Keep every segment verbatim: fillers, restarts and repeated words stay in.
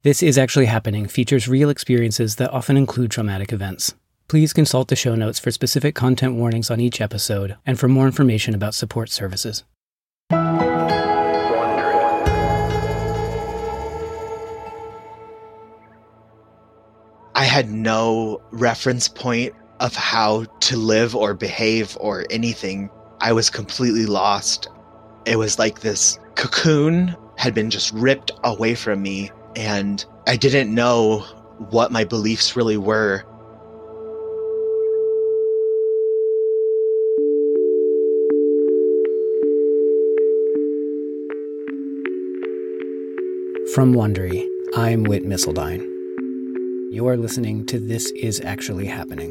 This Is Actually Happening features real experiences that often include traumatic events. Please consult the show notes for specific content warnings on each episode and for more information about support services. I had no reference point of how to live or behave or anything. I was completely lost. It was like this cocoon had been just ripped away from me, and I didn't know what my beliefs really were. From Wondery, I'm Whit Missildine. You are listening to This Is Actually Happening.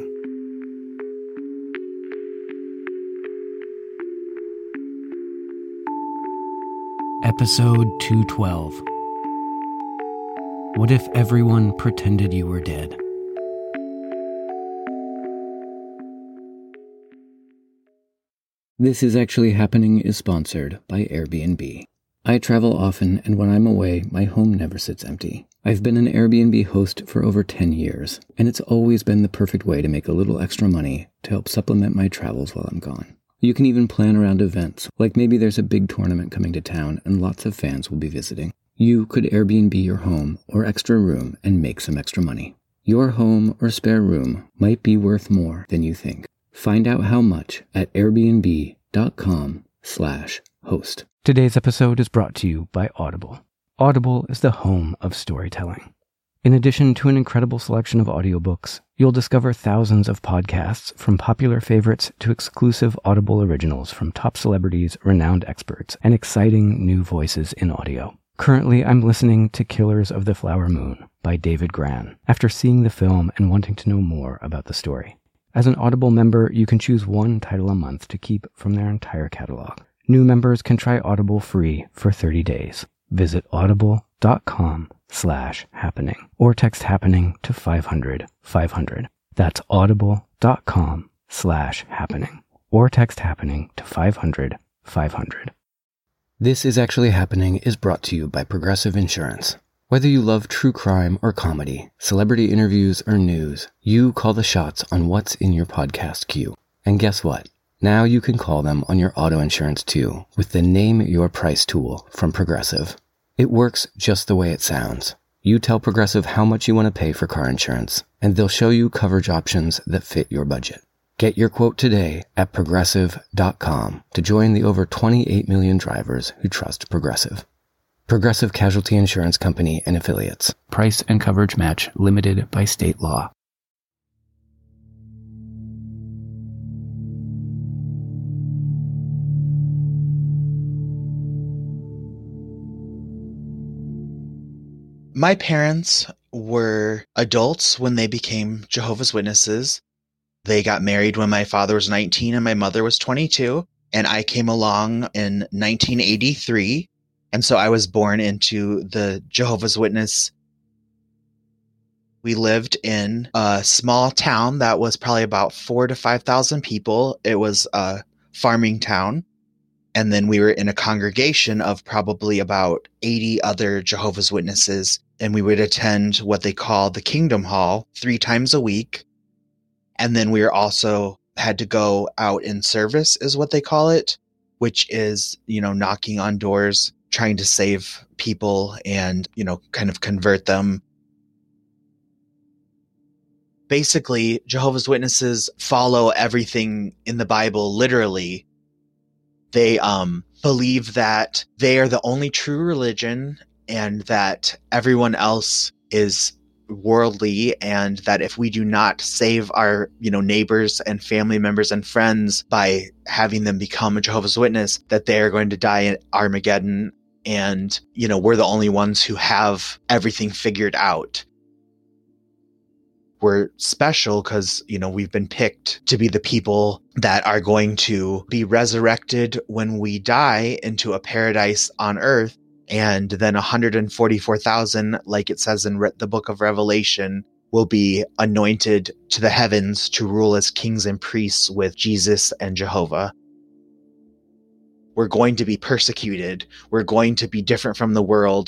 Episode two twelve. What if everyone pretended you were dead? This Is Actually Happening is sponsored by Airbnb. I travel often, and when I'm away, my home never sits empty. I've been an Airbnb host for over ten years, and it's always been the perfect way to make a little extra money to help supplement my travels while I'm gone. You can even plan around events, like maybe there's a big tournament coming to town and lots of fans will be visiting. You could Airbnb your home or extra room and make some extra money. Your home or spare room might be worth more than you think. Find out how much at airbnb.com slash host. Today's episode is brought to you by Audible. Audible is the home of storytelling. In addition to an incredible selection of audiobooks, you'll discover thousands of podcasts, from popular favorites to exclusive Audible originals from top celebrities, renowned experts, and exciting new voices in audio. Currently, I'm listening to Killers of the Flower Moon by David Grann, after seeing the film and wanting to know more about the story. As an Audible member, you can choose one title a month to keep from their entire catalog. New members can try Audible free for thirty days. Visit audible.com slash happening or text happening to five hundred five hundred. That's audible.com slash happening or text happening to five hundred five hundred. This Is Actually Happening is brought to you by Progressive Insurance. Whether you love true crime or comedy, celebrity interviews or news, you call the shots on what's in your podcast queue. And guess what? Now you can call them on your auto insurance too with the Name Your Price tool from Progressive. It works just the way it sounds. You tell Progressive how much you want to pay for car insurance, and they'll show you coverage options that fit your budget. Get your quote today at progressive dot com to join the over twenty-eight million drivers who trust Progressive. Progressive Casualty Insurance Company and Affiliates. Price and coverage match limited by state law. My parents were adults when they became Jehovah's Witnesses. They got married when my father was nineteen and my mother was twenty-two, and I came along in nineteen eighty-three, and so I was born into the Jehovah's Witness. We lived in a small town that was probably about four to five thousand people. It was a farming town. And then we were in a congregation of probably about eighty other Jehovah's Witnesses, and we would attend what they call the Kingdom Hall three times a week. And then we were also had to go out in service, is what they call it, which is, you know, knocking on doors, trying to save people and, you know, kind of convert them. Basically, Jehovah's Witnesses follow everything in the Bible literally. They um, believe that they are the only true religion and that everyone else is worldly, and that if we do not save our, you know, neighbors and family members and friends by having them become a Jehovah's Witness, that they are going to die in Armageddon. And, you know, we're the only ones who have everything figured out. We're special because, you know, we've been picked to be the people that are going to be resurrected when we die into a paradise on earth. And then one hundred forty-four thousand, like it says in the book of Revelation, will be anointed to the heavens to rule as kings and priests with Jesus and Jehovah. We're going to be persecuted. We're going to be different from the world.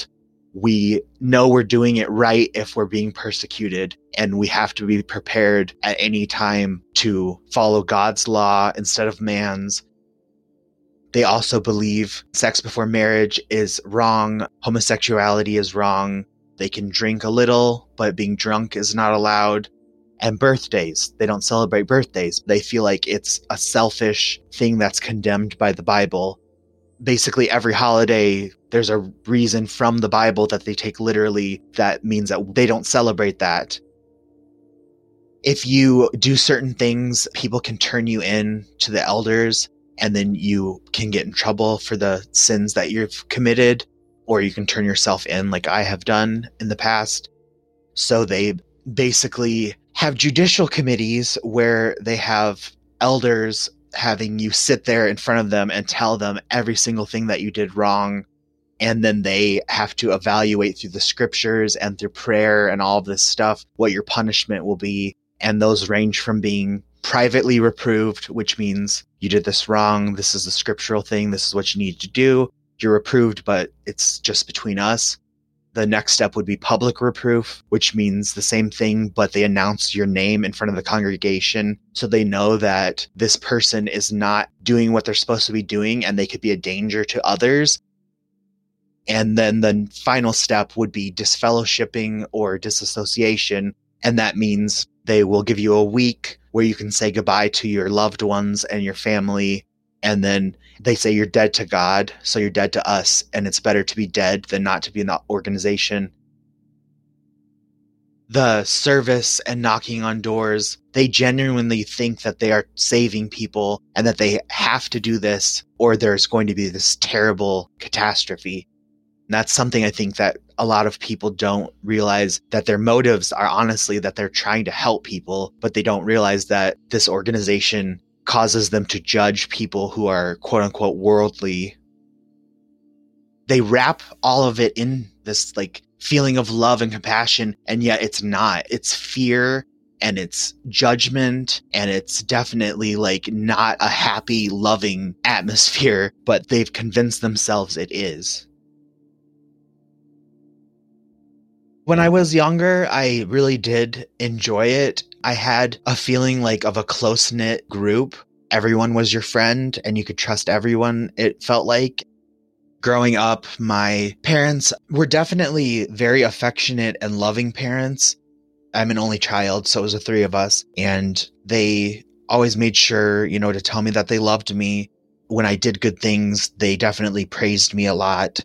We know we're doing it right if we're being persecuted, and we have to be prepared at any time to follow God's law instead of man's. They also believe sex before marriage is wrong, homosexuality is wrong. They can drink a little, but being drunk is not allowed. And birthdays, they don't celebrate birthdays. They feel like it's a selfish thing that's condemned by the Bible. Basically, every holiday, there's a reason from the Bible that they take literally that means that they don't celebrate that. If you do certain things, people can turn you in to the elders, and then you can get in trouble for the sins that you've committed, or you can turn yourself in like I have done in the past. So they basically have judicial committees where they have elders having you sit there in front of them and tell them every single thing that you did wrong. And then they have to evaluate through the scriptures and through prayer and all of this stuff what your punishment will be. And those range from being privately reproved, which means you did this wrong. This is a scriptural thing. This is what you need to do. You're reproved, but it's just between us. The next step would be public reproof, which means the same thing, but they announce your name in front of the congregation so they know that this person is not doing what they're supposed to be doing and they could be a danger to others. And then the final step would be disfellowshipping or disassociation. And that means they will give you a week where you can say goodbye to your loved ones and your family. And then they say you're dead to God, so you're dead to us, and it's better to be dead than not to be in the organization. The service and knocking on doors, they genuinely think that they are saving people and that they have to do this or there's going to be this terrible catastrophe. And that's something I think that a lot of people don't realize, that their motives are honestly that they're trying to help people, but they don't realize that this organization causes them to judge people who are quote unquote worldly. They wrap all of it in this like feeling of love and compassion, and yet it's not. It's fear and it's judgment, and it's definitely like not a happy, loving atmosphere, but they've convinced themselves it is. When I was younger, I really did enjoy it. I had a feeling like of a close-knit group. Everyone was your friend and you could trust everyone, it felt like. Growing up, my parents were definitely very affectionate and loving parents. I'm an only child, so it was the three of us. And they always made sure, you know, to tell me that they loved me. When I did good things, they definitely praised me a lot.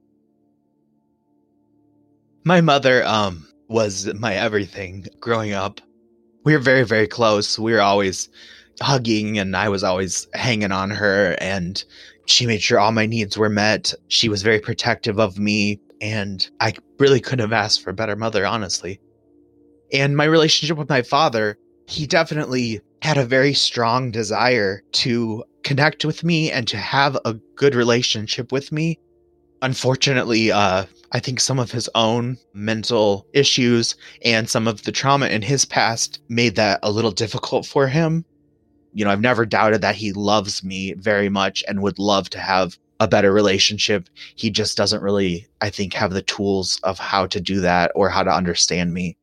My mother um, was my everything growing up. We were very, very close. We were always hugging, and I was always hanging on her, and she made sure all my needs were met. She was very protective of me, and I really couldn't have asked for a better mother, honestly. And my relationship with my father, he definitely had a very strong desire to connect with me and to have a good relationship with me. Unfortunately, uh, I think some of his own mental issues and some of the trauma in his past made that a little difficult for him. You know, I've never doubted that he loves me very much and would love to have a better relationship. He just doesn't really, I think, have the tools of how to do that or how to understand me.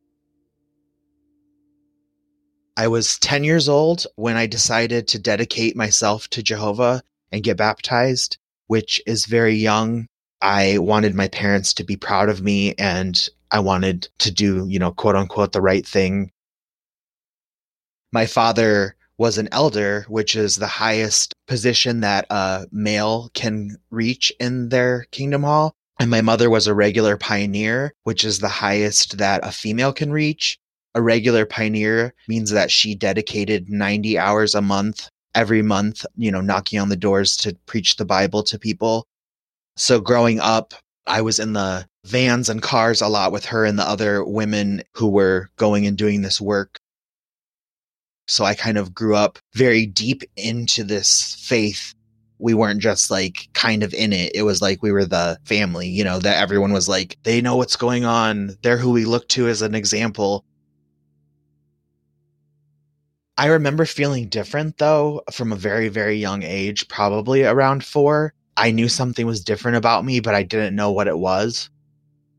I was ten years old when I decided to dedicate myself to Jehovah and get baptized, which is very young. I wanted my parents to be proud of me, and I wanted to do, you know, quote unquote, the right thing. My father was an elder, which is the highest position that a male can reach in their kingdom hall. And my mother was a regular pioneer, which is the highest that a female can reach. A regular pioneer means that she dedicated ninety hours a month, every month, you know, knocking on the doors to preach the Bible to people. So growing up, I was in the vans and cars a lot with her and the other women who were going and doing this work. So I kind of grew up very deep into this faith. We weren't just like kind of in it. It was like we were the family, you know, that everyone was like, they know what's going on. They're who we look to as an example. I remember feeling different, though, from a very, very young age, probably around four. I knew something was different about me, but I didn't know what it was.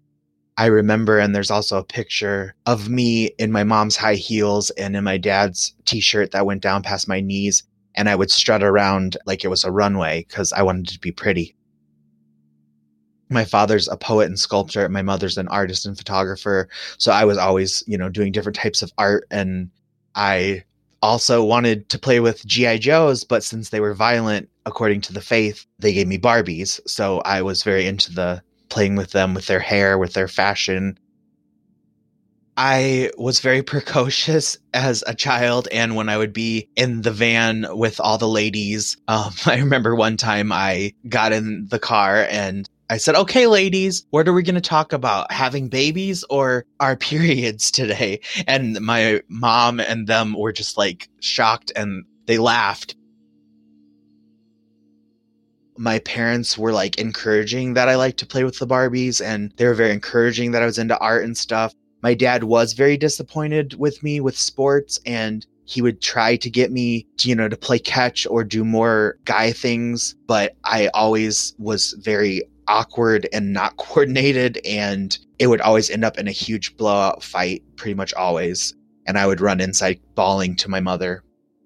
I remember, and there's also a picture of me in my mom's high heels and in my dad's t-shirt that went down past my knees. And I would strut around like it was a runway because I wanted to be pretty. My father's a poet and sculptor. My mother's an artist and photographer. So I was always, you know, doing different types of art. And I also wanted to play with G I. Joes, but since they were violent, according to the faith, they gave me Barbies. So I was very into the playing with them, with their hair, with their fashion. I was very precocious as a child, and when I would be in the van with all the ladies, um, I remember one time I got in the car and I said, okay, ladies, what are we going to talk about? Having babies or our periods today? And my mom and them were just like shocked and they laughed. My parents were like encouraging that I like to play with the Barbies, and they were very encouraging that I was into art and stuff. My dad was very disappointed with me with sports, and he would try to get me to, you know, to play catch or do more guy things. But I always was very awkward and not coordinated, and it would always end up in a huge blowout fight, pretty much always. And I would run inside bawling to my mother.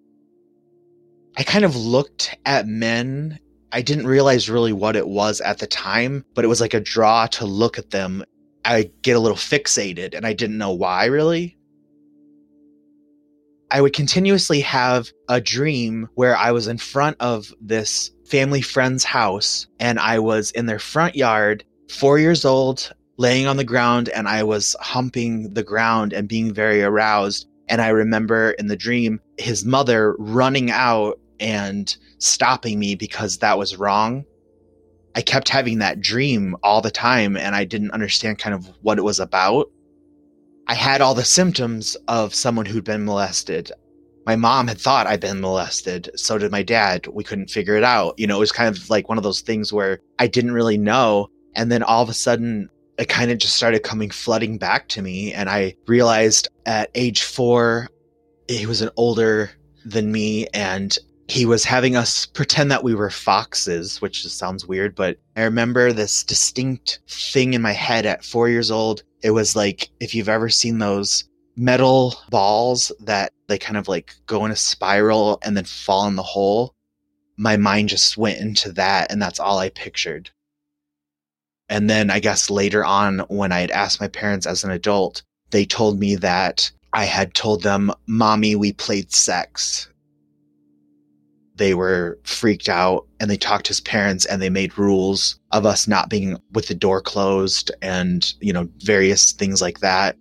I kind of looked at men. I didn't realize really what it was at the time, but it was like a draw to look at them. I get a little fixated, and I didn't know why, really. I would continuously have a dream where I was in front of this family friend's house, and I was in their front yard, four years old, laying on the ground, and I was humping the ground and being very aroused. And I remember in the dream, his mother running out and stopping me because that was wrong. I kept having that dream all the time, and I didn't understand kind of what it was about. I had all the symptoms of someone who'd been molested. My mom had thought I'd been molested. So did my dad. We couldn't figure it out. You know, it was kind of like one of those things where I didn't really know. And then all of a sudden, it kind of just started coming flooding back to me. And I realized at age four, he was an older than me, and he was having us pretend that we were foxes, which just sounds weird, but I remember this distinct thing in my head at four years old. It was like, if you've ever seen those metal balls that they kind of like go in a spiral and then fall in the hole, my mind just went into that, and that's all I pictured. And then I guess later on, when I had asked my parents as an adult, they told me that I had told them, "Mommy, we played sex." They were freaked out, and they talked to his parents, and they made rules of us not being with the door closed and, you know, various things like that.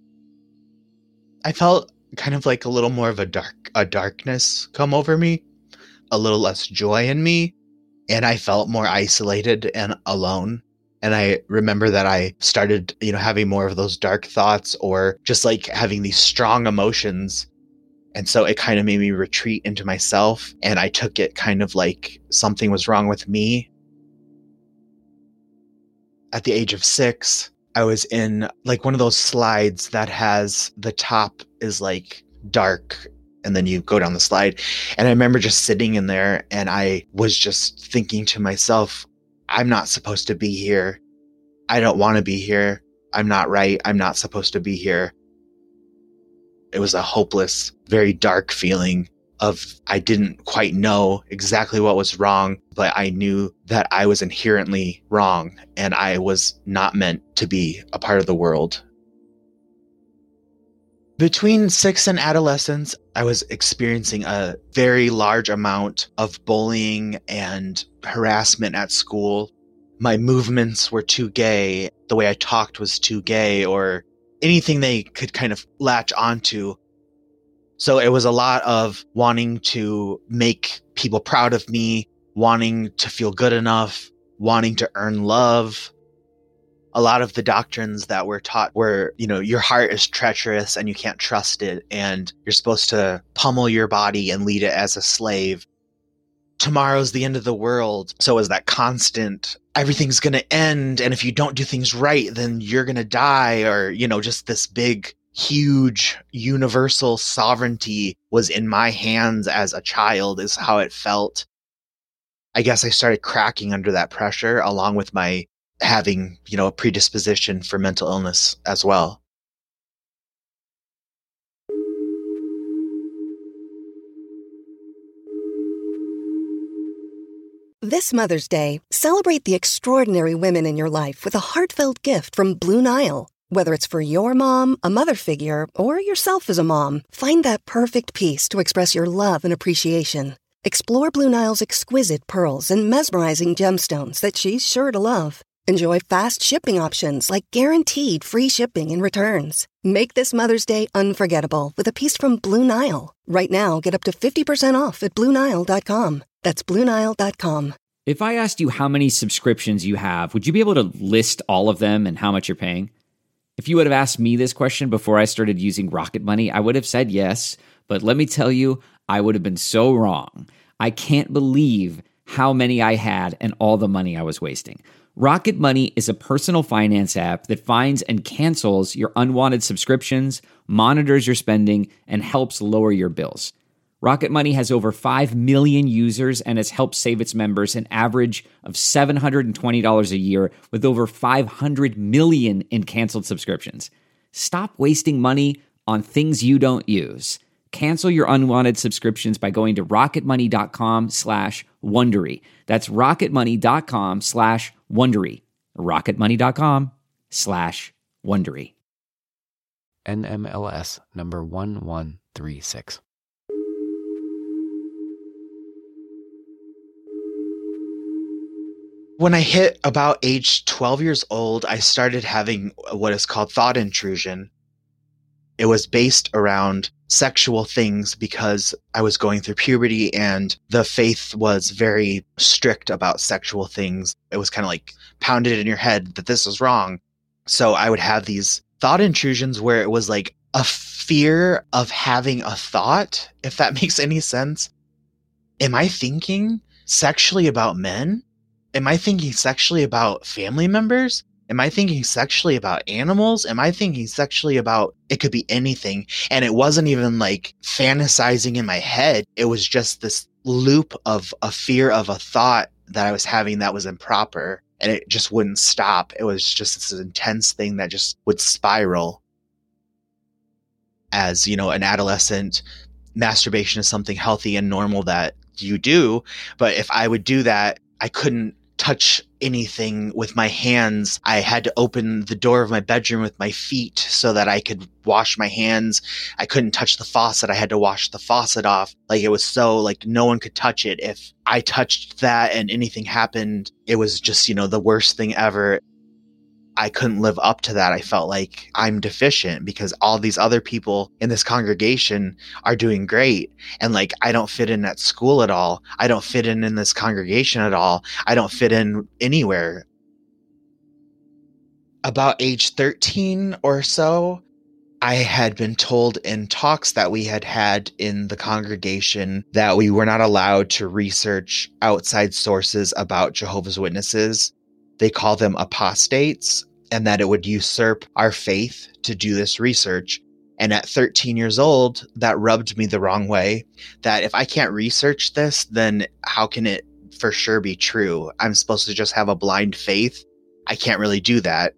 I felt kind of like a little more of a dark, a darkness come over me, a little less joy in me, and I felt more isolated and alone. And I remember that I started, you know, having more of those dark thoughts, or just like having these strong emotions. And so it kind of made me retreat into myself, and I took it kind of like something was wrong with me. At the age of six, I was in like one of those slides that has the top is like dark, and then you go down the slide. And I remember just sitting in there, and I was just thinking to myself, I'm not supposed to be here. I don't want to be here. I'm not right. I'm not supposed to be here. It was a hopeless, very dark feeling of I didn't quite know exactly what was wrong, but I knew that I was inherently wrong, and I was not meant to be a part of the world. Between six and adolescence, I was experiencing a very large amount of bullying and harassment at school. My movements were too gay. The way I talked was too gay, or anything they could kind of latch onto. So it was a lot of wanting to make people proud of me, wanting to feel good enough, wanting to earn love. A lot of the doctrines that were taught were, you know, your heart is treacherous and you can't trust it, and you're supposed to pummel your body and lead it as a slave. Tomorrow's the end of the world. So it was that constant, everything's going to end, and if you don't do things right, then you're going to die, or, you know, just this big, huge, universal sovereignty was in my hands as a child, is how it felt. I guess I started cracking under that pressure, along with my having, you know, a predisposition for mental illness as well. This Mother's Day, celebrate the extraordinary women in your life with a heartfelt gift from Blue Nile. Whether it's for your mom, a mother figure, or yourself as a mom, find that perfect piece to express your love and appreciation. Explore Blue Nile's exquisite pearls and mesmerizing gemstones that she's sure to love. Enjoy fast shipping options like guaranteed free shipping and returns. Make this Mother's Day unforgettable with a piece from Blue Nile. Right now, get up to fifty percent off at Blue Nile dot com. That's Blue Nile dot com. If I asked you how many subscriptions you have, would you be able to list all of them and how much you're paying? If you would have asked me this question before I started using Rocket Money, I would have said yes, but let me tell you, I would have been so wrong. I can't believe how many I had and all the money I was wasting. Rocket Money is a personal finance app that finds and cancels your unwanted subscriptions, monitors your spending, and helps lower your bills. Rocket Money has over five million users and has helped save its members an average of seven hundred twenty dollars a year with over five hundred million in canceled subscriptions. Stop wasting money on things you don't use. Cancel your unwanted subscriptions by going to rocketmoney.com slash Wondery. That's rocketmoney.com slash Wondery. rocketmoney.com slash Wondery. N M L S number one one three six. When I hit about age twelve years old, I started having what is called thought intrusion. It was based around sexual things because I was going through puberty and the faith was very strict about sexual things. It was kind of like pounded in your head that this is wrong. So I would have these thought intrusions where it was like a fear of having a thought, if that makes any sense. Am I thinking sexually about men? Am I thinking sexually about family members? Am I thinking sexually about animals? Am I thinking sexually about, it could be anything. And it wasn't even like fantasizing in my head. It was just this loop of a fear of a thought that I was having that was improper. And it just wouldn't stop. It was just this intense thing that just would spiral. As, you know, an adolescent, masturbation is something healthy and normal that you do. But if I would do that, I couldn't touch anything with my hands. I had to open the door of my bedroom with my feet so that I could wash my hands. I couldn't touch the faucet. I had to wash the faucet off. Like, it was so, like, no one could touch it. If I touched that and anything happened, it was just, you know, the worst thing ever. I couldn't live up to that. I felt like I'm deficient because all these other people in this congregation are doing great. And like, I don't fit in at school at all. I don't fit in in this congregation at all. I don't fit in anywhere. About age thirteen or so, I had been told in talks that we had had in the congregation that we were not allowed to research outside sources about Jehovah's Witnesses. They call them apostates, and that it would usurp our faith to do this research. And at thirteen years old, that rubbed me the wrong way, that if I can't research this, then how can it for sure be true? I'm supposed to just have a blind faith. I can't really do that.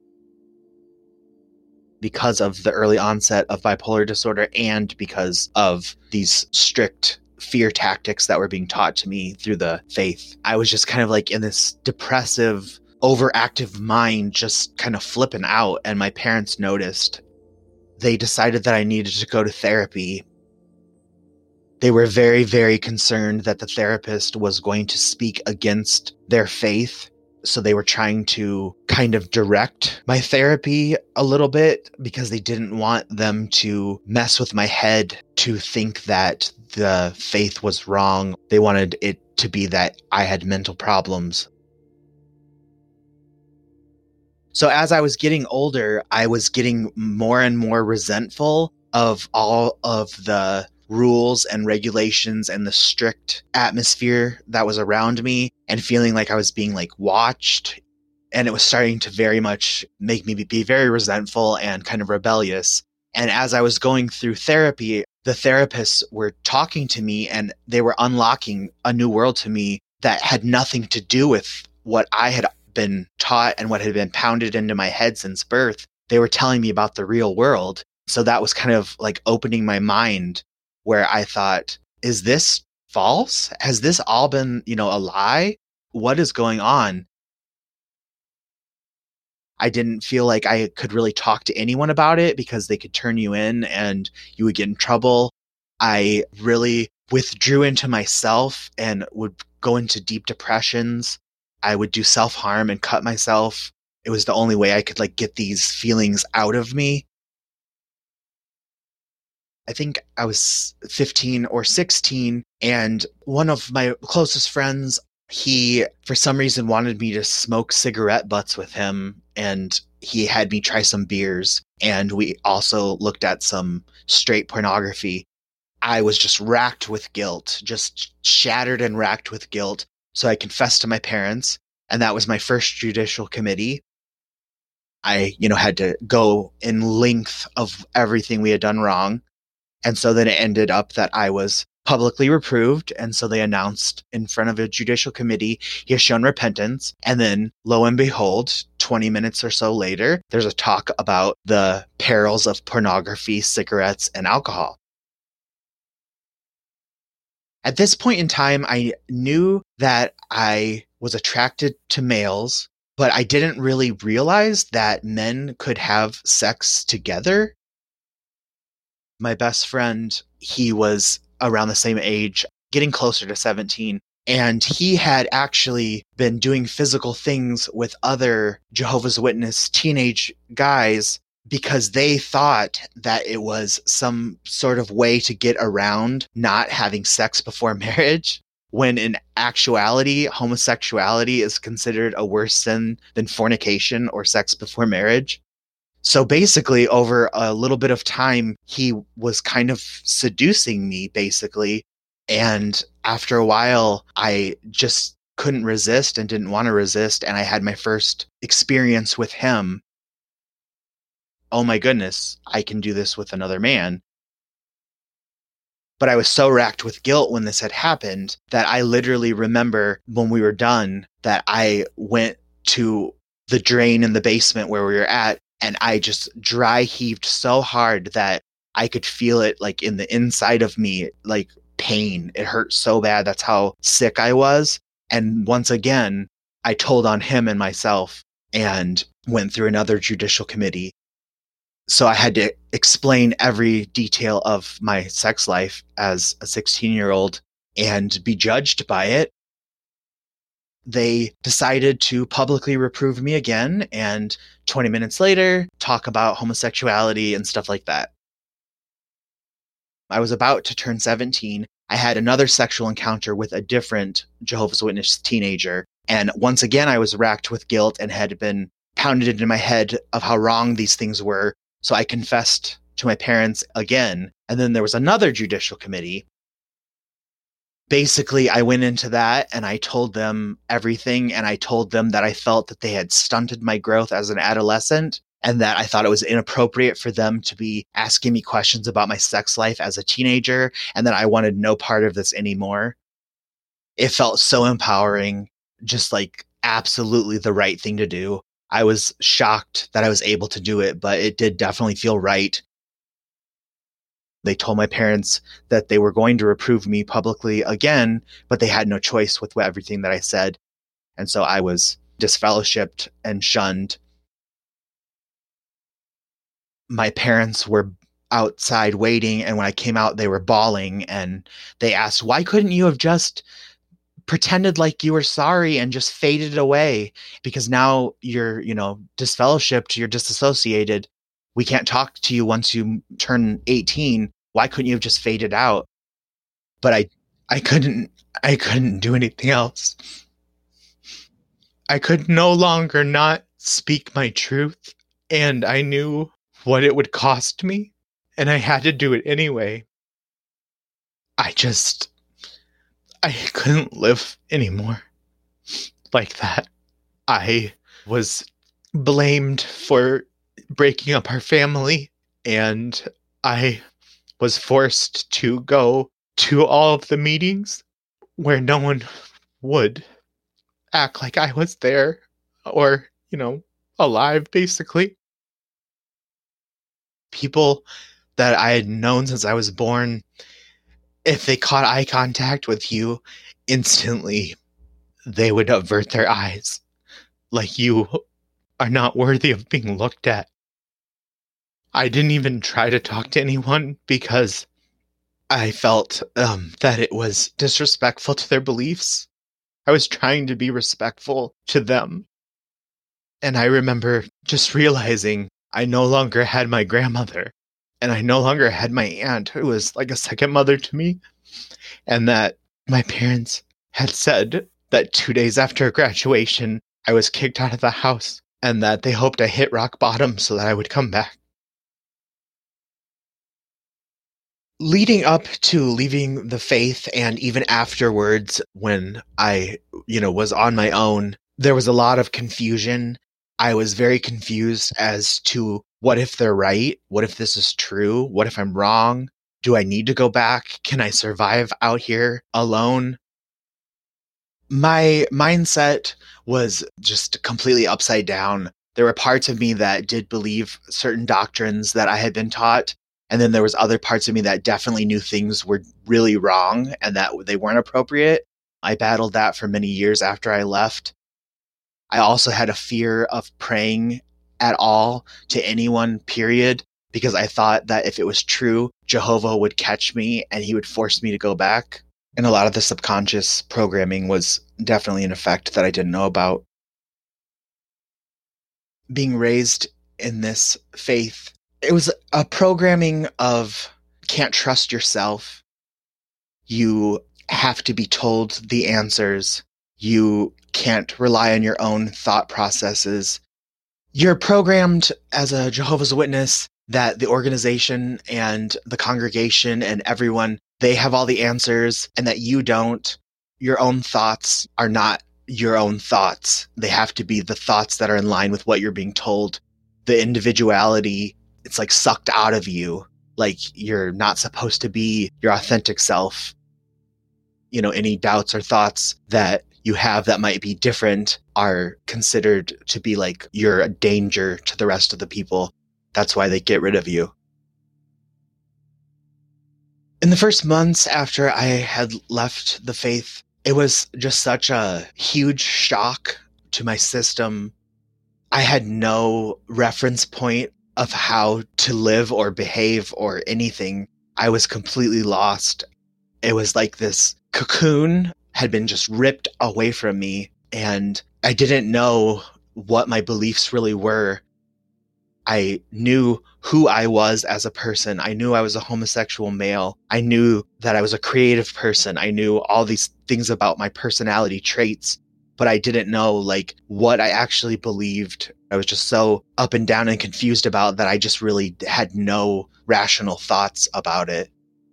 Because of the early onset of bipolar disorder and because of these strict fear tactics that were being taught to me through the faith, I was just kind of like in this depressive, overactive mind, just kind of flipping out. And my parents noticed. They decided that I needed to go to therapy. They were very, very concerned that the therapist was going to speak against their faith. So they were trying to kind of direct my therapy a little bit because they didn't want them to mess with my head to think that the faith was wrong. They wanted it to be that I had mental problems. So as I was getting older, I was getting more and more resentful of all of the rules and regulations and the strict atmosphere that was around me, and feeling like I was being like watched. And it was starting to very much make me be very resentful and kind of rebellious. And as I was going through therapy, the therapists were talking to me and they were unlocking a new world to me that had nothing to do with what I had been taught and what had been pounded into my head since birth, they were telling me about the real world. So that was kind of like opening my mind, where I thought, is this false? Has this all been, you know, a lie? What is going on? I didn't feel like I could really talk to anyone about it because they could turn you in and you would get in trouble. I really withdrew into myself and would go into deep depressions. I would do self-harm and cut myself. It was the only way I could like get these feelings out of me. I think I was fifteen or sixteen, and one of my closest friends, he, for some reason, wanted me to smoke cigarette butts with him, and he had me try some beers, and we also looked at some straight pornography. I was just racked with guilt, just shattered and racked with guilt. So I confessed to my parents, and that was my first judicial committee. I, you know, had to go in length of everything we had done wrong. And so then it ended up that I was publicly reproved. And so they announced in front of a judicial committee, he has shown repentance. And then lo and behold, twenty minutes or so later, there's a talk about the perils of pornography, cigarettes, and alcohol. At this point in time, I knew that I was attracted to males, but I didn't really realize that men could have sex together. My best friend, he was around the same age, getting closer to seventeen, and he had actually been doing physical things with other Jehovah's Witness teenage guys because they thought that it was some sort of way to get around not having sex before marriage, when in actuality, homosexuality is considered a worse sin than fornication or sex before marriage. So basically, over a little bit of time, he was kind of seducing me, basically. And after a while, I just couldn't resist and didn't want to resist. And I had my first experience with him. Oh my goodness, I can do this with another man. But I was so racked with guilt when this had happened that I literally remember when we were done that I went to the drain in the basement where we were at, and I just dry heaved so hard that I could feel it like in the inside of me, like pain. It hurt so bad. That's how sick I was. And once again, I told on him and myself and went through another judicial committee. So I had to explain every detail of my sex life as a sixteen-year-old and be judged by it. They decided to publicly reprove me again, and twenty minutes later, talk about homosexuality and stuff like that. I was about to turn seventeen. I had another sexual encounter with a different Jehovah's Witness teenager. And once again, I was racked with guilt and had been pounded into my head of how wrong these things were. So I confessed to my parents again. And then there was another judicial committee. Basically, I went into that and I told them everything. And I told them that I felt that they had stunted my growth as an adolescent and that I thought it was inappropriate for them to be asking me questions about my sex life as a teenager, and that I wanted no part of this anymore. It felt so empowering, just like absolutely the right thing to do. I was shocked that I was able to do it, but it did definitely feel right. They told my parents that they were going to reprove me publicly again, but they had no choice with everything that I said. And so I was disfellowshipped and shunned. My parents were outside waiting, and when I came out, they were bawling, and they asked, why couldn't you have just pretended like you were sorry and just faded away? Because now you're, you know, disfellowshipped, you're disassociated. We can't talk to you once you turn eighteen. Why couldn't you have just faded out? But I, I couldn't, I couldn't do anything else. I could no longer not speak my truth, and I knew what it would cost me, and I had to do it anyway. I just, I couldn't live anymore like that. I was blamed for breaking up our family, and I was forced to go to all of the meetings where no one would act like I was there. or, you know, alive, basically. People that I had known since I was born, if they caught eye contact with you, instantly they would avert their eyes, like you are not worthy of being looked at. I didn't even try to talk to anyone because I felt um, that it was disrespectful to their beliefs. I was trying to be respectful to them. And I remember just realizing I no longer had my grandmother, and I no longer had my aunt, who was like a second mother to me, and that my parents had said that two days after graduation, I was kicked out of the house, and that they hoped I hit rock bottom so that I would come back. Leading up to leaving the faith, and even afterwards, when I, you know, was on my own, there was a lot of confusion. I was very confused as to what if they're right? What if this is true? What if I'm wrong? Do I need to go back? Can I survive out here alone? My mindset was just completely upside down. There were parts of me that did believe certain doctrines that I had been taught. And then there was other parts of me that definitely knew things were really wrong and that they weren't appropriate. I battled that for many years after I left. I also had a fear of praying at all to anyone, period, because I thought that if it was true, Jehovah would catch me and he would force me to go back. And a lot of the subconscious programming was definitely in effect that I didn't know about. Being raised in this faith, it was a programming of can't trust yourself. You have to be told the answers. You can't rely on your own thought processes. You're programmed as a Jehovah's Witness that the organization and the congregation and everyone, they have all the answers and that you don't. Your own thoughts are not your own thoughts. They have to be the thoughts that are in line with what you're being told. The individuality, it's like sucked out of you. Like you're not supposed to be your authentic self. You know, any doubts or thoughts that you have that might be different are considered to be like you're a danger to the rest of the people. That's why they get rid of you. In the first months after I had left the faith, it was just such a huge shock to my system. I had no reference point of how to live or behave or anything. I was completely lost. It was like this cocoon had been just ripped away from me, and I didn't know what my beliefs really were. I knew who I was as a person. I knew I was a homosexual male. I knew that I was a creative person. I knew all these things about my personality traits, but I didn't know like what I actually believed. I was just so up and down and confused about that I just really had no rational thoughts about it.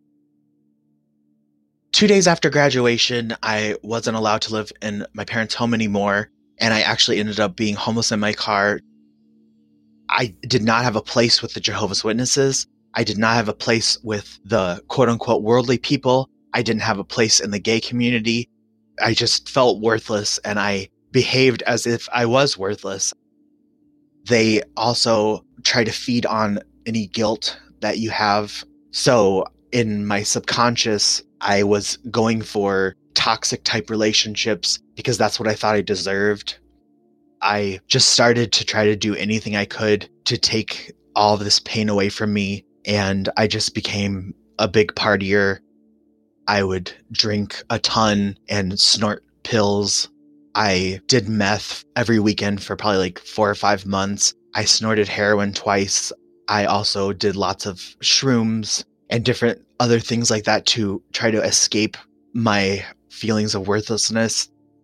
Two days after graduation, I wasn't allowed to live in my parents' home anymore, and I actually ended up being homeless in my car. I did not have a place with the Jehovah's Witnesses. I did not have a place with the quote-unquote worldly people. I didn't have a place in the gay community. I just felt worthless, and I behaved as if I was worthless. They also try to feed on any guilt that you have. So in my subconscious, I was going for toxic type relationships because that's what I thought I deserved. I just started to try to do anything I could to take all of this pain away from me. And I just became a big partier. I would drink a ton and snort pills. I did meth every weekend for probably like four or five months. I snorted heroin twice. I also did lots of shrooms and different other things like that to try to escape my feelings of worthlessness.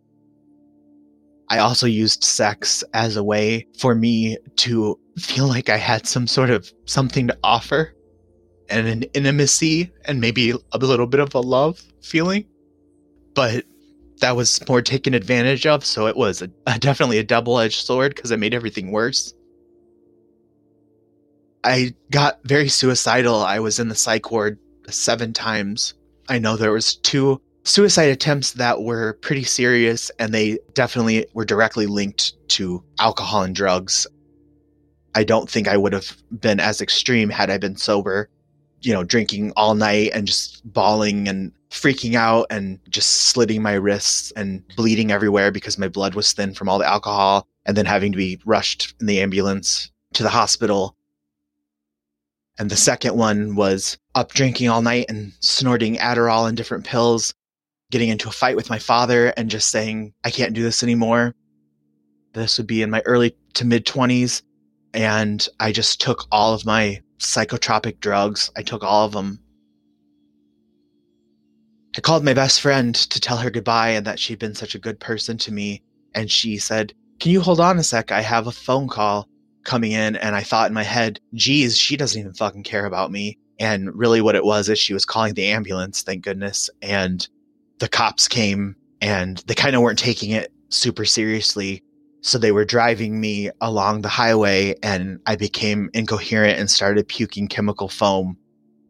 I also used sex as a way for me to feel like I had some sort of something to offer and an intimacy and maybe a little bit of a love feeling. But that was more taken advantage of, so it was a, a, definitely a double-edged sword because it made everything worse. I got very suicidal. I was in the psych ward seven times. I know there was two suicide attempts that were pretty serious, and they definitely were directly linked to alcohol and drugs. I don't think I would have been as extreme had I been sober, you know, drinking all night and just bawling and freaking out and just slitting my wrists and bleeding everywhere because my blood was thin from all the alcohol, and then having to be rushed in the ambulance to the hospital. And the second one was up drinking all night and snorting Adderall and different pills, getting into a fight with my father and just saying, I can't do this anymore. This would be in my early to mid twenties. And I just took all of my psychotropic drugs. I took all of them. I called my best friend to tell her goodbye and that she'd been such a good person to me. And she said, can you hold on a sec? I have a phone call coming in. And I thought in my head, geez, she doesn't even fucking care about me. And really what it was is she was calling the ambulance, thank goodness. And the cops came and they kind of weren't taking it super seriously. So they were driving me along the highway and I became incoherent and started puking chemical foam.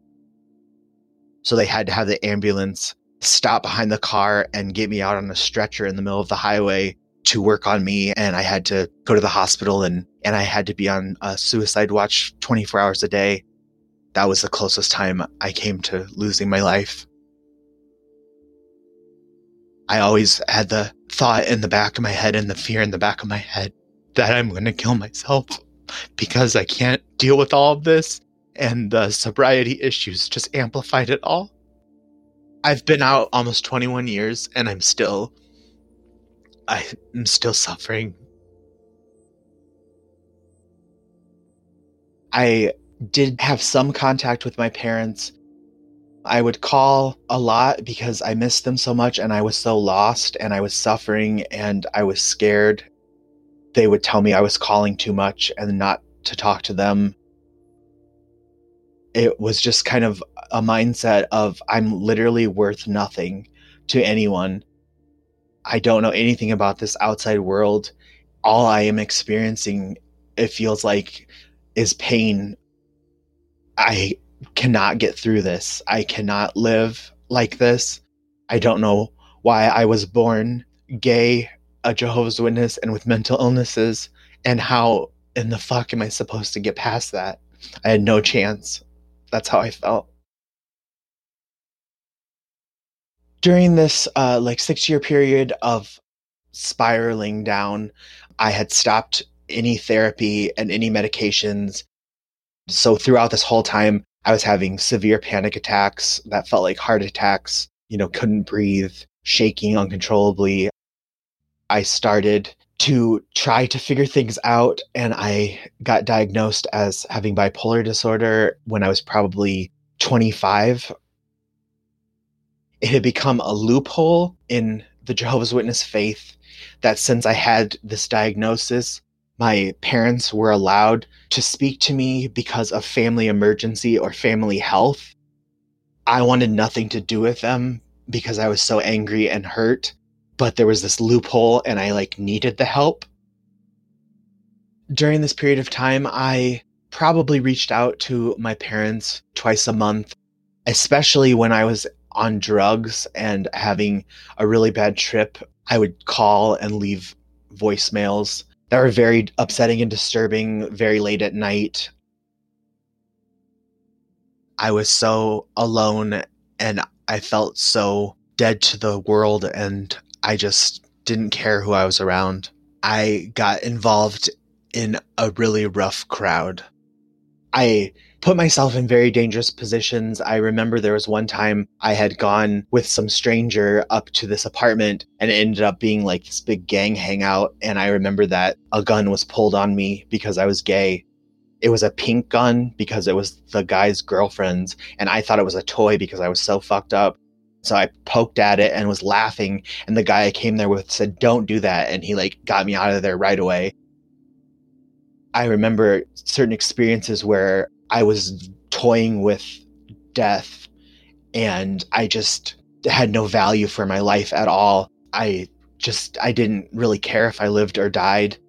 So they had to have the ambulance stop behind the car and get me out on a stretcher in the middle of the highway to work on me. And I had to go to the hospital and, and I had to be on a suicide watch twenty-four hours a day. That was the closest time I came to losing my life. I always had the thought in the back of my head and the fear in the back of my head that I'm going to kill myself because I can't deal with all of this. And the sobriety issues just amplified it all. I've been out almost twenty-one years and I'm still, I'm still suffering. I did have some contact with my parents. I would call a lot because I missed them so much and I was so lost and I was suffering and I was scared. They would tell me I was calling too much and not to talk to them. It was just kind of a mindset of I'm literally worth nothing to anyone. I don't know anything about this outside world. All I am experiencing, it feels like, is pain. I cannot get through this. I cannot live like this. I don't know why I was born gay, a Jehovah's Witness, and with mental illnesses, and how in the fuck am I supposed to get past that? I had no chance. That's how I felt. During this uh, like six-year period of spiraling down, I had stopped any therapy and any medications. So throughout this whole time, I was having severe panic attacks that felt like heart attacks, you know, couldn't breathe, shaking uncontrollably. I started to try to figure things out, and I got diagnosed as having bipolar disorder when I was probably twenty-five. It had become a loophole in the Jehovah's Witness faith that since I had this diagnosis, my parents were allowed to speak to me because of family emergency or family health. I wanted nothing to do with them because I was so angry and hurt, but there was this loophole and I like needed the help. During this period of time, I probably reached out to my parents twice a month, especially when I was on drugs and having a really bad trip. I would call and leave voicemails that were very upsetting and disturbing, very late at night. I was so alone and I felt so dead to the world, and I just didn't care who I was around. I got involved in a really rough crowd. I put myself in very dangerous positions. I remember there was one time I had gone with some stranger up to this apartment and it ended up being like this big gang hangout. And I remember that a gun was pulled on me because I was gay. It was a pink gun because it was the guy's girlfriend's, and I thought it was a toy because I was so fucked up. So I poked at it and was laughing, and the guy I came there with said, "Don't do that." And he like got me out of there right away. I remember certain experiences where I was toying with death and I just had no value for my life at all. I just, I didn't really care if I lived or died.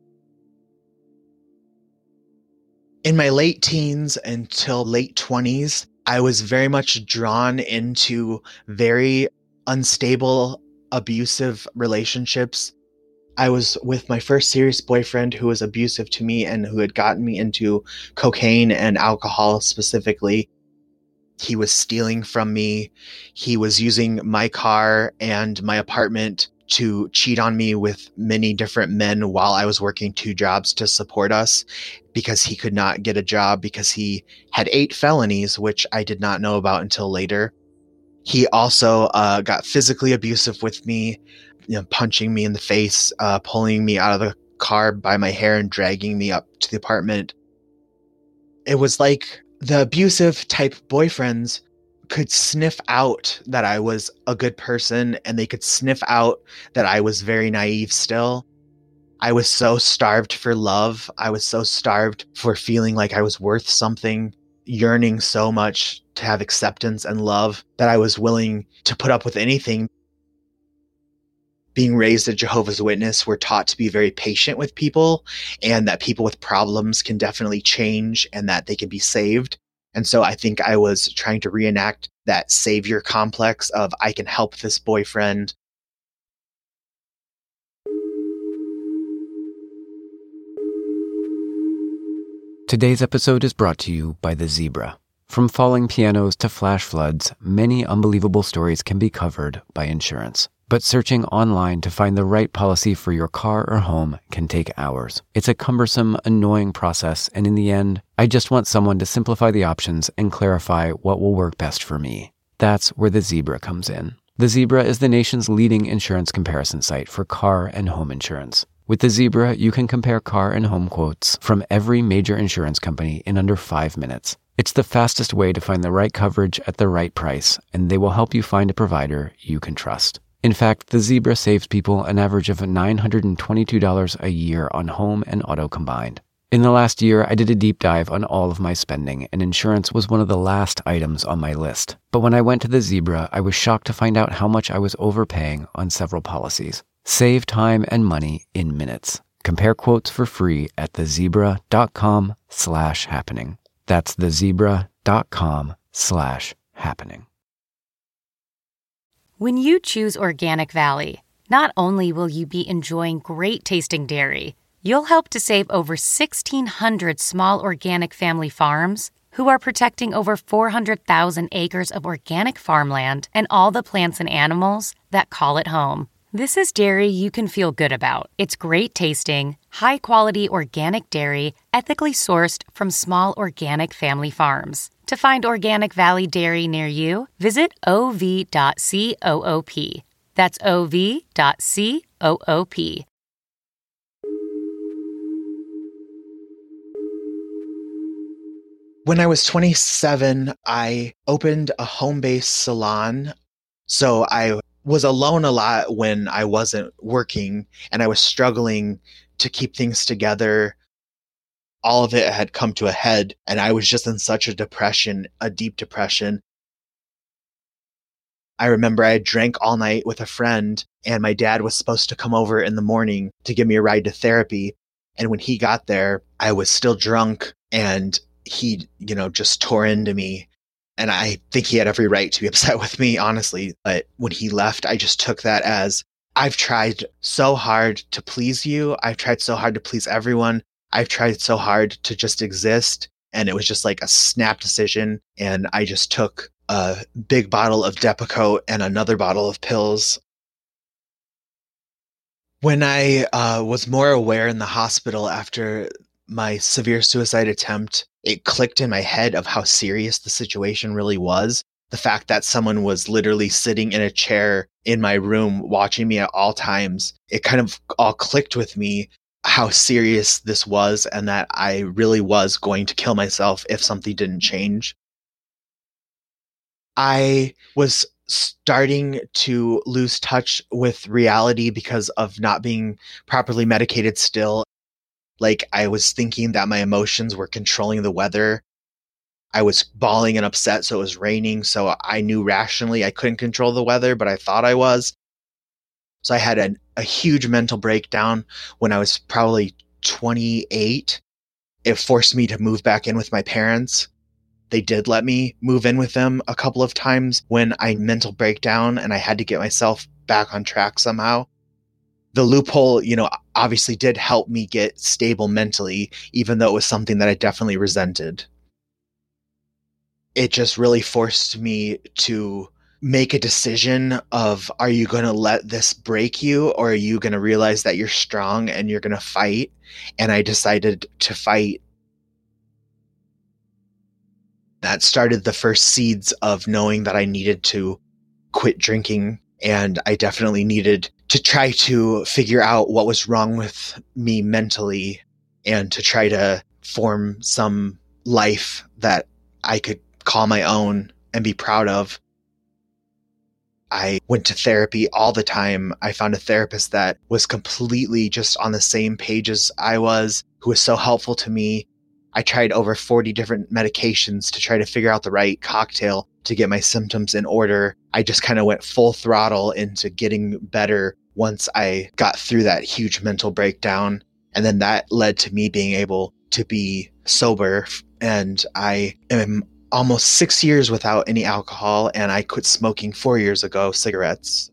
In my late teens until late twenties, I was very much drawn into very unstable, abusive relationships. I was with my first serious boyfriend who was abusive to me and who had gotten me into cocaine and alcohol specifically. He was stealing from me. He was using my car and my apartment to cheat on me with many different men while I was working two jobs to support us because he could not get a job because he had eight felonies, which I did not know about until later. He also uh, got physically abusive with me, you know, punching me in the face, uh, pulling me out of the car by my hair and dragging me up to the apartment. It was like the abusive type boyfriends could sniff out that I was a good person, and they could sniff out that I was very naive still. I was so starved for love. I was so starved for feeling like I was worth something, yearning so much to have acceptance and love that I was willing to put up with anything. Being raised a Jehovah's Witness, we're taught to be very patient with people and that people with problems can definitely change and that they can be saved. And so I think I was trying to reenact that savior complex of I can help this boyfriend. Today's episode is brought to you by The Zebra. From falling pianos to flash floods, many unbelievable stories can be covered by insurance. But searching online to find the right policy for your car or home can take hours. It's a cumbersome, annoying process, and in the end, I just want someone to simplify the options and clarify what will work best for me. That's where The Zebra comes in. The Zebra is the nation's leading insurance comparison site for car and home insurance. With The Zebra, you can compare car and home quotes from every major insurance company in under five minutes. It's the fastest way to find the right coverage at the right price, and they will help you find a provider you can trust. In fact, The Zebra saves people an average of nine hundred twenty-two dollars a year on home and auto combined. In the last year, I did a deep dive on all of my spending, and insurance was one of the last items on my list. But when I went to The Zebra, I was shocked to find out how much I was overpaying on several policies. Save time and money in minutes. Compare quotes for free at thezebra.com slash happening. That's thezebra.com slash happening. When you choose Organic Valley, not only will you be enjoying great tasting dairy, you'll help to save over sixteen hundred small organic family farms who are protecting over four hundred thousand acres of organic farmland and all the plants and animals that call it home. This is dairy you can feel good about. It's great tasting, high-quality organic dairy, ethically sourced from small organic family farms. To find Organic Valley Dairy near you, visit o v dot coop. That's o v dot coop. When I was twenty-seven, I opened a home-based salon. So I was alone a lot when I wasn't working, and I was struggling to keep things together. All of it had come to a head, and I was just in such a depression, a deep depression. I remember I drank all night with a friend, and my dad was supposed to come over in the morning to give me a ride to therapy. And when he got there, I was still drunk, and he, you know, just tore into me. And I think he had every right to be upset with me, honestly. But when he left, I just took that as, I've tried so hard to please you. I've tried so hard to please everyone. I've tried so hard to just exist. And it was just like a snap decision. And I just took a big bottle of Depakote and another bottle of pills. When I uh, was more aware in the hospital after my severe suicide attempt, it clicked in my head of how serious the situation really was. The fact that someone was literally sitting in a chair in my room watching me at all times, it kind of all clicked with me how serious this was and that I really was going to kill myself if something didn't change. I was starting to lose touch with reality because of not being properly medicated still. Like, I was thinking that my emotions were controlling the weather. I was bawling and upset, so it was raining. So I knew rationally I couldn't control the weather, but I thought I was. So I had a, a huge mental breakdown when I was probably twenty-eight. It forced me to move back in with my parents. They did let me move in with them a couple of times when I mental breakdown and I had to get myself back on track somehow. The loophole, you know, obviously did help me get stable mentally, even though it was something that I definitely resented. It just really forced me to make a decision of, are you going to let this break you, or are you going to realize that you're strong and you're going to fight? And I decided to fight. That started the first seeds of knowing that I needed to quit drinking, and I definitely needed to try to figure out what was wrong with me mentally and to try to form some life that I could call my own and be proud of. I went to therapy all the time. I found a therapist that was completely just on the same page as I was, who was so helpful to me. I tried over forty different medications to try to figure out the right cocktail to get my symptoms in order. I just kind of went full throttle into getting better once I got through that huge mental breakdown. And then that led to me being able to be sober. And I am almost six years without any alcohol, and I quit smoking four years ago, cigarettes.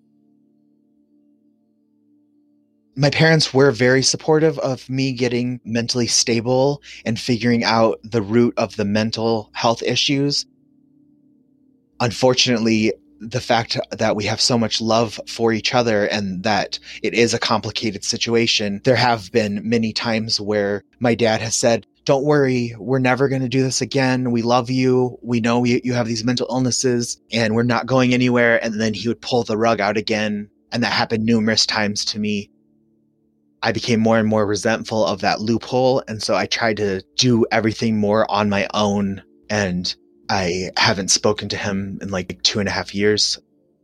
My parents were very supportive of me getting mentally stable and figuring out the root of the mental health issues. Unfortunately, the fact that we have so much love for each other and that it is a complicated situation, there have been many times where my dad has said, "Don't worry, we're never going to do this again. We love you. We know you, you have these mental illnesses and we're not going anywhere." And then he would pull the rug out again. And that happened numerous times to me. I became more and more resentful of that loophole. And so I tried to do everything more on my own. And I haven't spoken to him in like two and a half years.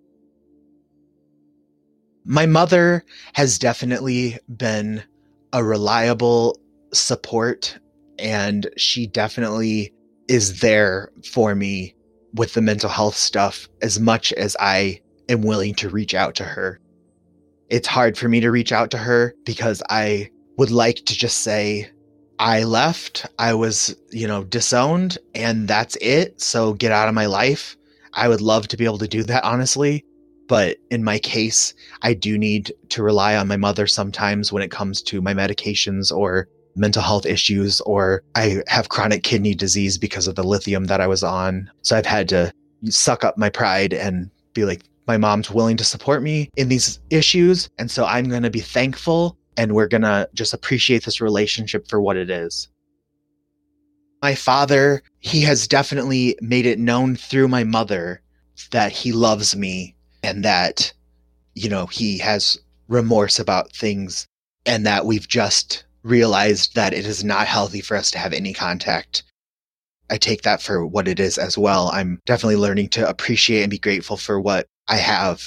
My mother has definitely been a reliable support, and she definitely is there for me with the mental health stuff as much as I am willing to reach out to her. It's hard for me to reach out to her because I would like to just say, I left, I was, you know, disowned, and that's it. So get out of my life. I would love to be able to do that, honestly. But in my case, I do need to rely on my mother sometimes when it comes to my medications or mental health issues, or I have chronic kidney disease because of the lithium that I was on. So I've had to suck up my pride and be like, my mom's willing to support me in these issues. And so I'm going to be thankful, and we're going to just appreciate this relationship for what it is. My father, he has definitely made it known through my mother that he loves me and that, you know, he has remorse about things, and that we've just realized that it is not healthy for us to have any contact. I take that for what it is as well. I'm definitely learning to appreciate and be grateful for what I have.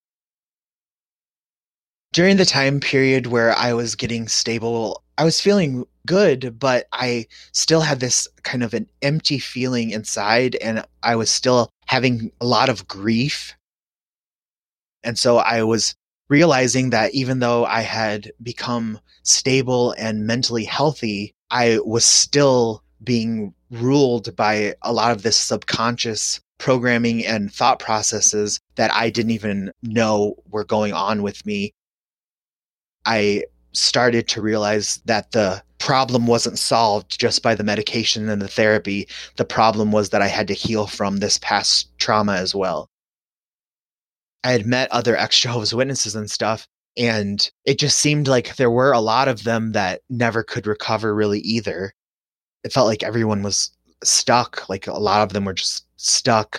During the time period where I was getting stable, I was feeling good, but I still had this kind of an empty feeling inside, and I was still having a lot of grief. And so I was realizing that even though I had become stable and mentally healthy, I was still being ruled by a lot of this subconscious programming and thought processes that I didn't even know were going on with me. I started to realize that the problem wasn't solved just by the medication and the therapy. The problem was that I had to heal from this past trauma as well. I had met other ex-Jehovah's Witnesses and stuff, and it just seemed like there were a lot of them that never could recover really either. It felt like everyone was stuck, like a lot of them were just stuck.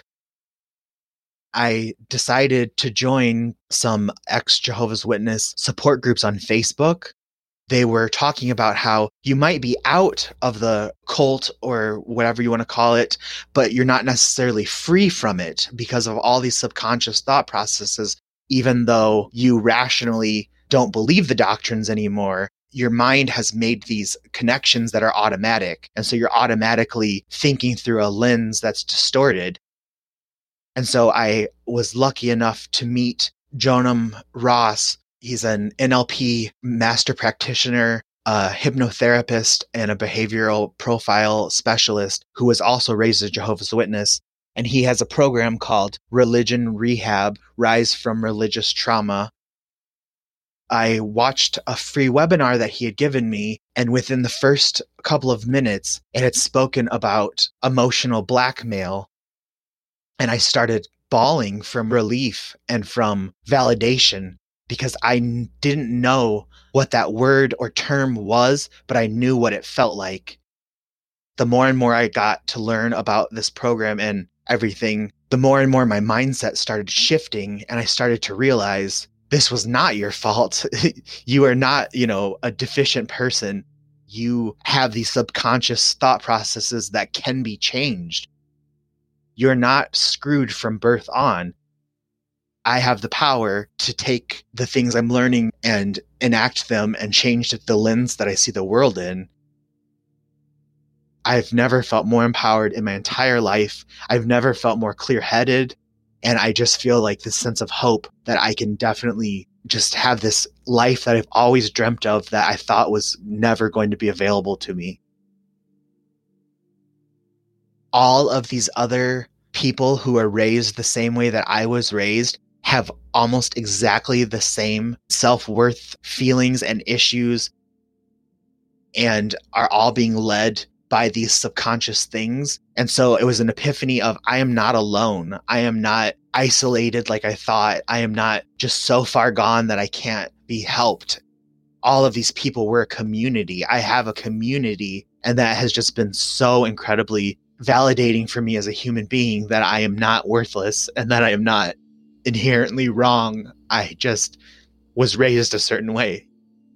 I decided to join some ex-Jehovah's Witness support groups on Facebook. They were talking about how you might be out of the cult or whatever you want to call it, but you're not necessarily free from it because of all these subconscious thought processes. Even though you rationally don't believe the doctrines anymore, your mind has made these connections that are automatic. And so you're automatically thinking through a lens that's distorted. And so I was lucky enough to meet Jonam Ross. He's an N L P master practitioner, a hypnotherapist, and a behavioral profile specialist who was also raised a Jehovah's Witness. And he has a program called Religion Rehab, Rise from Religious Trauma. I watched a free webinar that he had given me, and within the first couple of minutes, it had spoken about emotional blackmail. And I started bawling from relief and from validation because I n- didn't know what that word or term was, but I knew what it felt like. The more and more I got to learn about this program and everything, the more and more my mindset started shifting, and I started to realize this was not your fault. You are not, you know, a deficient person. You have these subconscious thought processes that can be changed. You're not screwed from birth on. I have the power to take the things I'm learning and enact them and change the lens that I see the world in. I've never felt more empowered in my entire life. I've never felt more clear-headed. And I just feel like this sense of hope that I can definitely just have this life that I've always dreamt of that I thought was never going to be available to me. All of these other people who are raised the same way that I was raised have almost exactly the same self-worth feelings and issues, and are all being led by these subconscious things. And so it was an epiphany of, I am not alone. I am not isolated like I thought. I am not just so far gone that I can't be helped. All of these people were a community. I have a community, and that has just been so incredibly validating for me as a human being that I am not worthless and that I am not inherently wrong. I just was raised a certain way.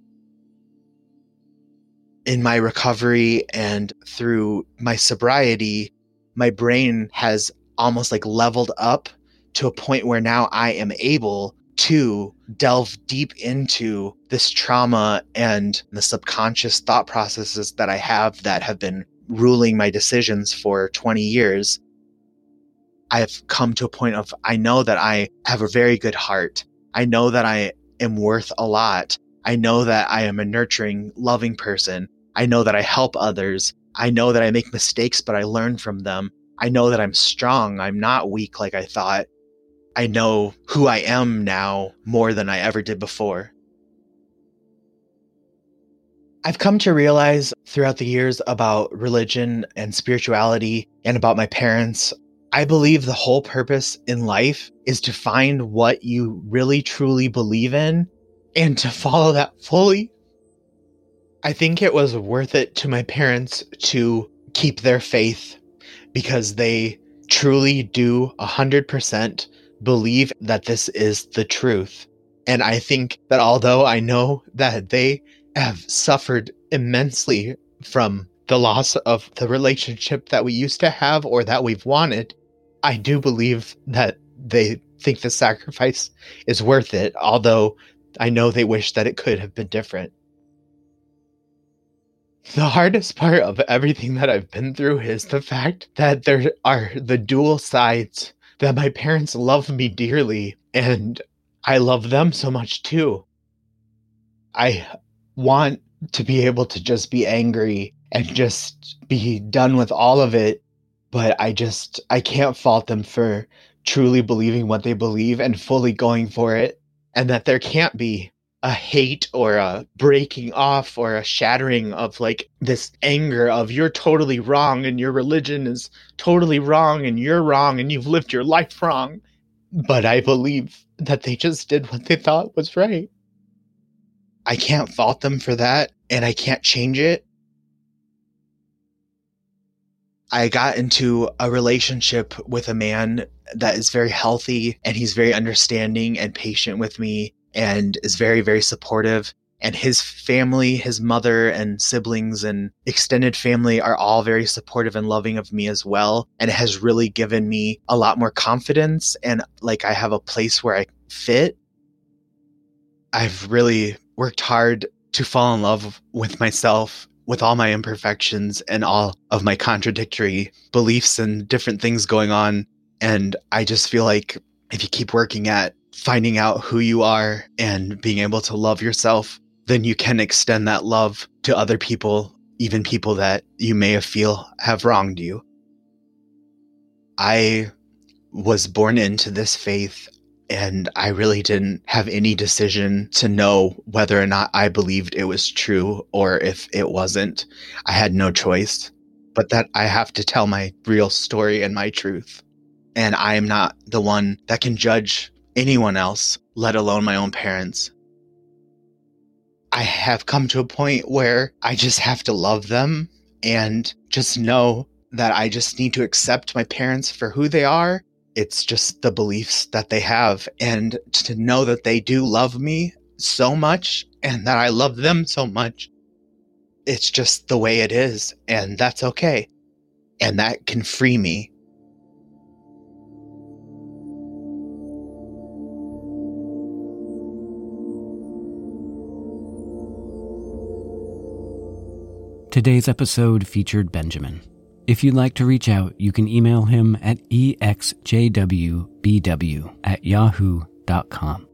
In my recovery and through my sobriety, my brain has almost like leveled up to a point where now I am able to delve deep into this trauma and the subconscious thought processes that I have that have been ruling my decisions for twenty years. I have come to a point of, I know that I have a very good heart. I know that I am worth a lot. I know that I am a nurturing, loving person. I know that I help others. I know that I make mistakes, but I learn from them. I know that I'm strong. I'm not weak like I thought. I know who I am now more than I ever did before. I've come to realize throughout the years about religion and spirituality and about my parents, I believe the whole purpose in life is to find what you really truly believe in and to follow that fully. I think it was worth it to my parents to keep their faith because they truly do one hundred percent believe that this is the truth. And I think that although I know that they have suffered immensely from the loss of the relationship that we used to have or that we've wanted, I do believe that they think the sacrifice is worth it, although I know they wish that it could have been different. The hardest part of everything that I've been through is the fact that there are the dual sides, that my parents love me dearly and I love them so much too. I want to be able to just be angry and just be done with all of it, but I just, I can't fault them for truly believing what they believe and fully going for it, and that there can't be a hate or a breaking off or a shattering of like this anger of you're totally wrong and your religion is totally wrong and you're wrong and you've lived your life wrong. But I believe that they just did what they thought was right. I can't fault them for that, and I can't change it. I got into a relationship with a man that is very healthy, and he's very understanding and patient with me and is very, very supportive. And his family, his mother and siblings and extended family are all very supportive and loving of me as well. And it has really given me a lot more confidence, and like I have a place where I fit. I've really worked hard to fall in love with myself, with all my imperfections and all of my contradictory beliefs and different things going on. And I just feel like if you keep working at finding out who you are and being able to love yourself, then you can extend that love to other people, even people that you may have feel have wronged you. I was born into this faith And I really didn't have any decision to know whether or not I believed it was true or if it wasn't. I had no choice, but that I have to tell my real story and my truth. And I am not the one that can judge anyone else, let alone my own parents. I have come to a point where I just have to love them and just know that I just need to accept my parents for who they are. It's just the beliefs that they have, and to know that they do love me so much and that I love them so much. It's just the way it is, and that's okay. And that can free me. Today's episode featured Benjamin. If you'd like to reach out, you can email him at e x j w b w at yahoo dot com.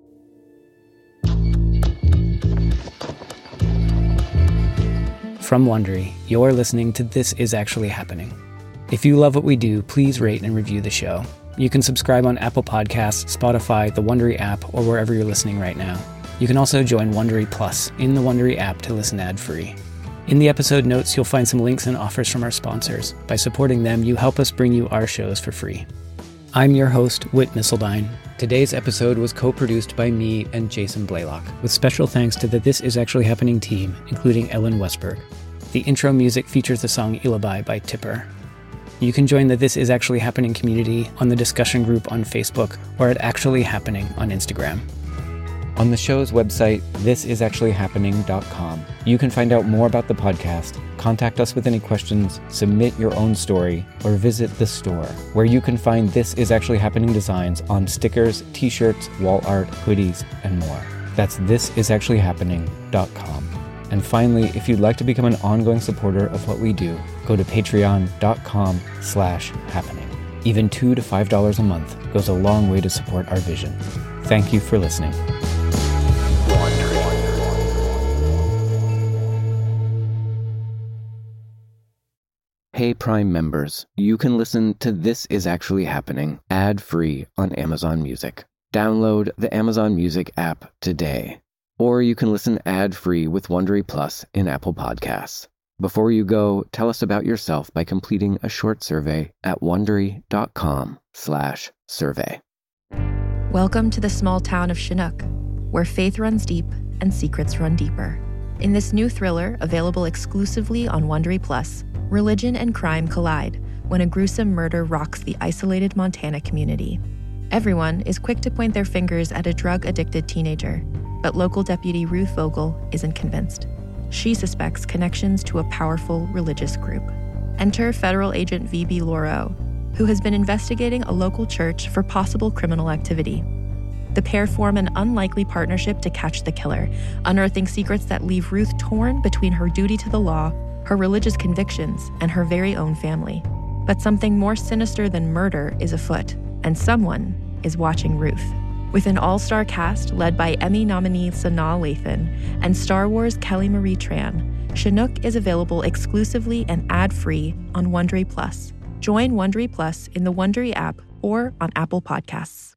From Wondery, you're listening to This Is Actually Happening. If you love what we do, please rate and review the show. You can subscribe on Apple Podcasts, Spotify, the Wondery app, or wherever you're listening right now. You can also join Wondery Plus in the Wondery app to listen ad-free. In the episode notes, you'll find some links and offers from our sponsors. By supporting them, you help us bring you our shows for free. I'm your host, Whit Missildine. Today's episode was co-produced by me and Jason Blaylock, with special thanks to the This Is Actually Happening team, including Ellen Westberg. The intro music features the song Ilabai by Tipper. You can join the This Is Actually Happening community on the discussion group on Facebook or at Actually Happening on Instagram. On the show's website, this is actually happening dot com, you can find out more about the podcast, contact us with any questions, submit your own story, or visit the store, where you can find This Is Actually Happening designs on stickers, t-shirts, wall art, hoodies, and more. That's this is actually happening dot com. And finally, if you'd like to become an ongoing supporter of what we do, go to patreon dot com slash happening. Even two to five dollars a month goes a long way to support our vision. Thank you for listening. Hey Prime members, you can listen to This Is Actually Happening ad-free on Amazon Music. Download the Amazon Music app today. Or you can listen ad-free with Wondery Plus in Apple Podcasts. Before you go, tell us about yourself by completing a short survey at wondery dot com slash survey. Welcome to the small town of Chinook, where faith runs deep and secrets run deeper. In this new thriller, available exclusively on Wondery Plus, religion and crime collide when a gruesome murder rocks the isolated Montana community. Everyone is quick to point their fingers at a drug-addicted teenager, but local deputy Ruth Vogel isn't convinced. She suspects connections to a powerful religious group. Enter federal agent V B Lauro, who has been investigating a local church for possible criminal activity. The pair form an unlikely partnership to catch the killer, unearthing secrets that leave Ruth torn between her duty to the law, her religious convictions, and her very own family. But something more sinister than murder is afoot, and someone is watching Ruth. With an all-star cast led by Emmy nominee Sanaa Lathan and Star Wars Kelly Marie Tran, Chinook is available exclusively and ad-free on Wondery Plus. Join Wondery Plus in the Wondery app or on Apple Podcasts.